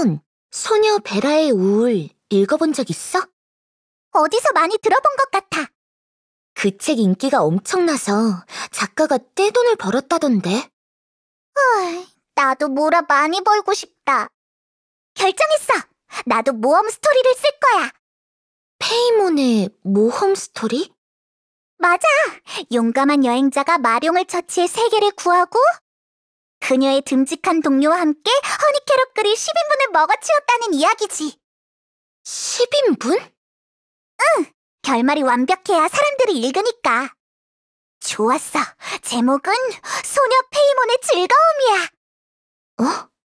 그러면 소녀 베라의 우울 읽어본 적 있어? 어디서 많이 들어본 것 같아. 그 책 인기가 엄청나서 작가가 떼돈을 벌었다던데. 나도 뭐라 많이 벌고 싶다. 결정했어. 나도 모험 스토리를 쓸 거야. 페이몬의 모험 스토리? 맞아. 용감한 여행자가 마룡을 처치해 세계를 구하고 그녀의 듬직한 동료와 함께 허니캐럿들이 10인분을 먹어치웠다는 이야기지. 10인분? 결말이 완벽해야 사람들이 읽으니까. 좋았어. 제목은 소녀 페이몬의 즐거움이야. 어?